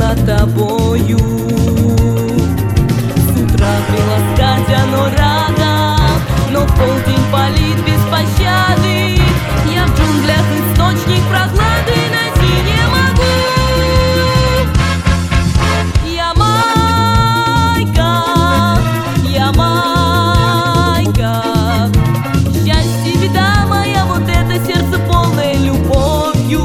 за тобою. С утра приласкать оно рано, но в полдень палит без пощады. Я в джунглях источник прохлады найти не могу. Ямайка, счастье, беда моя, вот это сердце полное любовью.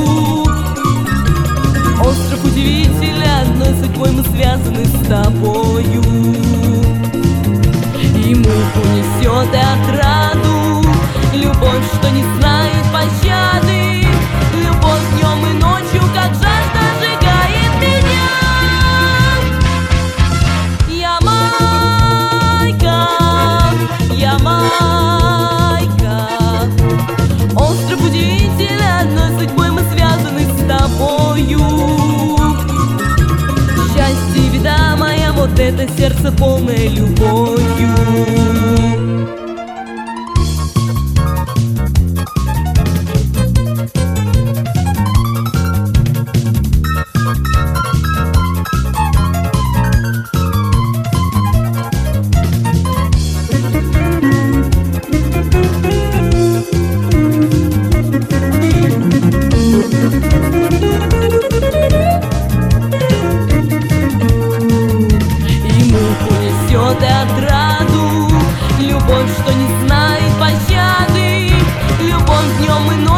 Остров удивителен, одной судьбой мы связаны с тобою. И муху несет и отраду, любовь, что не знает пощады. Любовь днем и ночью, как жажда, сжигает меня. Ямайка, остров удивителен, одной судьбой мы связаны с тобою. Счастье, беда моя, вот это сердце полное любовью. И отраду, любовь, что не знает пощады. Любовь днем и ночью.